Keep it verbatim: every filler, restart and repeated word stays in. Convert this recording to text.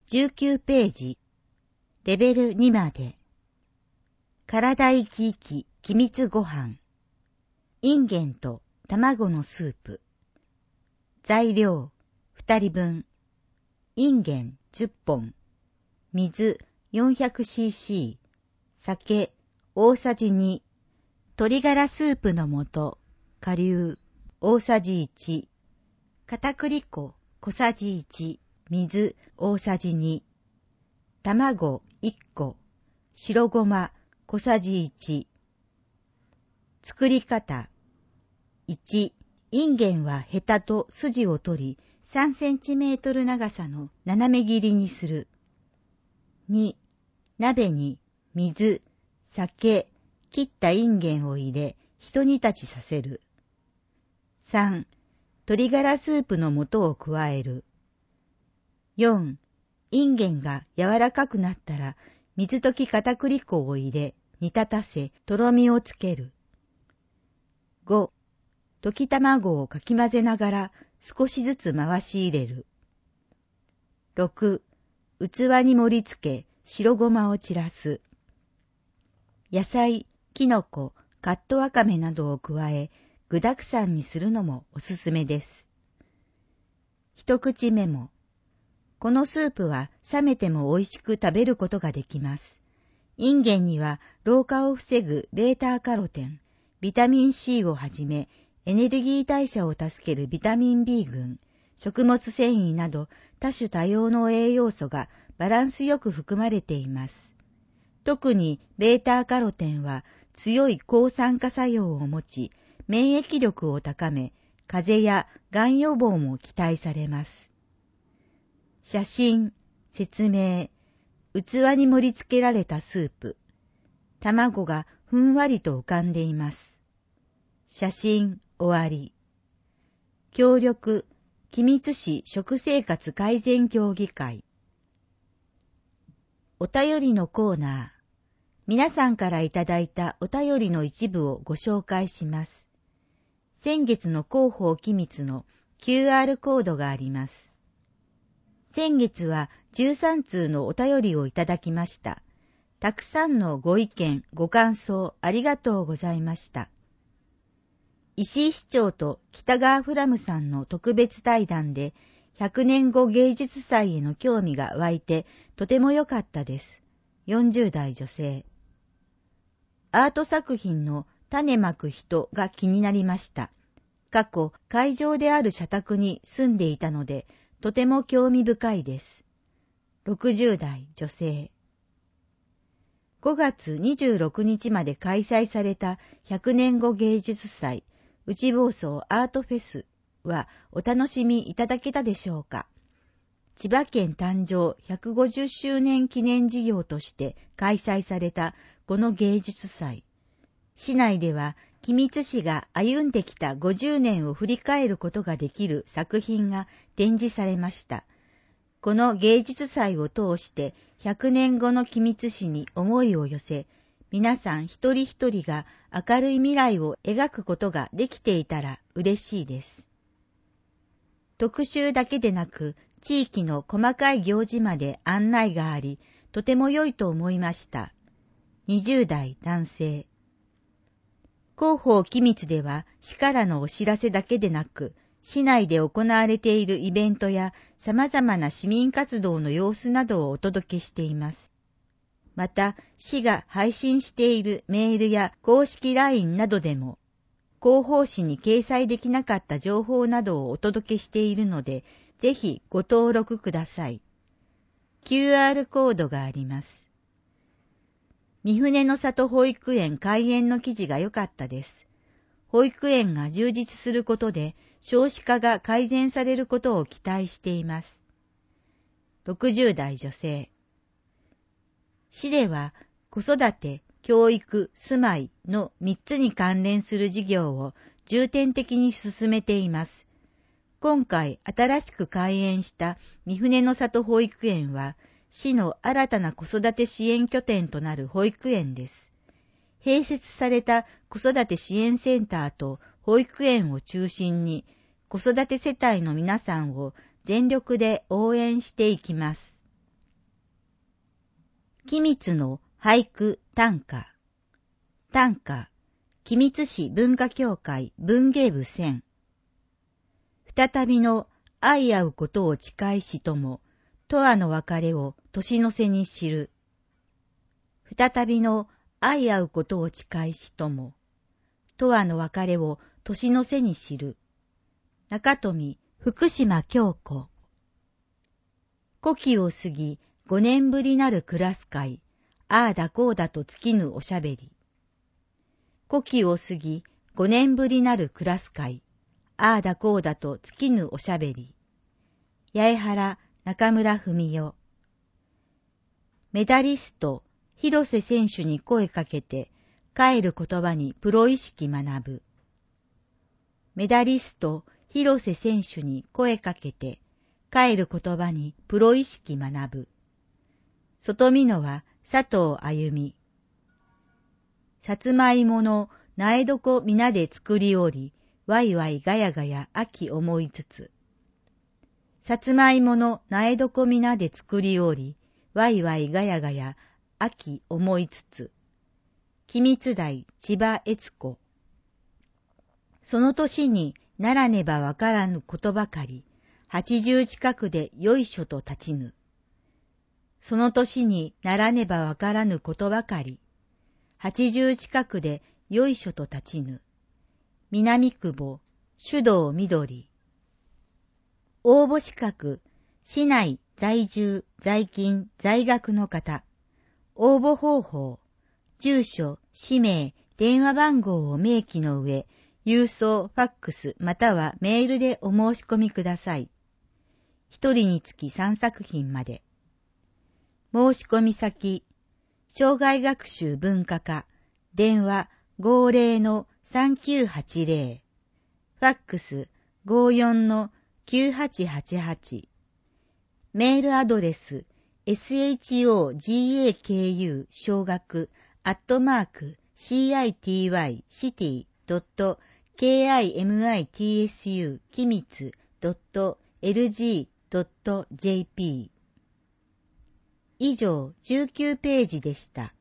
じゅうきゅうページ、レベルにまで。体生き生き機密ご飯。インゲンと卵のスープ。材料ふたりぶん。インゲンじゅっぽん。水 よんひゃくシーシー。酒大さじに。鶏ガラスープの素、顆粒大さじいち。片栗粉小さじいち。水大さじに。卵いっこ。白ごま小さじいち。作り方。いち. インゲンはヘタと筋を取り、さんセンチメートル長さの斜め切りにする。に. 鍋に水、酒、切ったインゲンを入れ、一煮立ちさせる。さん. 鶏ガラスープの素を加える。よん. インゲンが柔らかくなったら、水溶き片栗粉を入れ、煮立たせ、とろみをつける。ご. 溶き卵をかき混ぜながら少しずつ回し入れる。ろく. 器に盛り付け、白ごまを散らす。野菜、きのこ、カットわかめなどを加え、具沢山にするのもおすすめです。一口メモ。このスープは冷めても美味しく食べることができます。インゲンには老化を防ぐベータカロテン、ビタミン C をはじめ、エネルギー代謝を助けるビタミン B 群、食物繊維など多種多様の栄養素がバランスよく含まれています。特にベータカロテンは強い抗酸化作用を持ち、免疫力を高め、風邪やがん予防も期待されます。写真、説明、器に盛り付けられたスープ。卵がふんわりと浮かんでいます。写真、終わり。協力、君津市食生活改善協議会。お便りのコーナー。皆さんからいただいたお便りの一部をご紹介します。先月の広報機密の キューアール コードがあります。先月はじゅうさんつうのお便りをいただきました。たくさんのご意見、ご感想ありがとうございました。石井市長と北川フラムさんの特別対談でひゃくねんご芸術祭への興味が湧いてとても良かったです。よんじゅうだい女性。アート作品の種まく人が気になりました。過去、会場である社宅に住んでいたので、とても興味深いです。ろくじゅうだい女性。ごがつにじゅうろくにちまで開催されたひゃくねんご芸術祭内房総アートフェスはお楽しみいただけたでしょうか。千葉県誕生ひゃくごじゅっしゅうねん記念事業として開催されたこの芸術祭。市内では君津市が歩んできたごじゅうねんを振り返ることができる作品が展示されました。この芸術祭を通してひゃくねんごの君津市に思いを寄せ、皆さん一人一人が明るい未来を描くことができていたら嬉しいです。特集だけでなく、地域の細かい行事まで案内があり、とても良いと思いました。にじゅうだい男性。広報機密では市からのお知らせだけでなく、市内で行われているイベントや様々な市民活動の様子などをお届けしています。また、市が配信しているメールや公式 ライン などでも、広報誌に掲載できなかった情報などをお届けしているので、ぜひご登録ください。キューアール コードがあります。三船の里保育園開園の記事が良かったです。保育園が充実することで少子化が改善されることを期待しています。ろくじゅうだい女性。市では子育て、教育、住まいのみっつに関連する事業を重点的に進めています。今回新しく開園した三船の里保育園は、市の新たな子育て支援拠点となる保育園です。併設された子育て支援センターと保育園を中心に、子育て世帯の皆さんを全力で応援していきます。 君津の俳句短歌。短歌、君津市文化協会文芸部選。再びの愛合うことを誓いしとも、とわの別れを年の瀬に知る。再びの愛合うことを誓いしとも、とわの別れを年の瀬に知る。中富福島京子。古希を過ぎ五年ぶりなるクラス会、ああだこうだと尽きぬおしゃべり。古希を過ぎ五年ぶりなるクラス会、ああだこうだと尽きぬおしゃべり。八重原中村文代。メダリスト広瀬選手に声かけて帰る言葉にプロ意識学ぶ。メダリスト広瀬選手に声かけて帰る言葉にプロ意識学ぶ。外見のは佐藤あゆみ。さつまいもの苗床皆で作りおり、わいわいがやがや秋思いつつ。さつまいもの苗床皆で作りおり、わいわいがやがや秋思いつつ。君津台千葉悦子。その年にならねばわからぬことばかり、八十近くでよいしょと立ちぬ。その年にならねばわからぬことばかり、八十近くでよいしょと立ちぬ。南久保、手動緑。応募資格、市内在住、在勤、在学の方。応募方法、住所、氏名、電話番号を明記の上、郵送、ファックスまたはメールでお申し込みください。一人につき三作品まで。申し込み先、障害学習文化課、電話ごじゅうのさんきゅうはちぜろ、ファックスごじゅうよんのきゅうはちはちはち、メールアドレス shogaku 小学アットマーク city.city.kimitsu きみつ .lg.jp 以上じゅうきゅうページでした。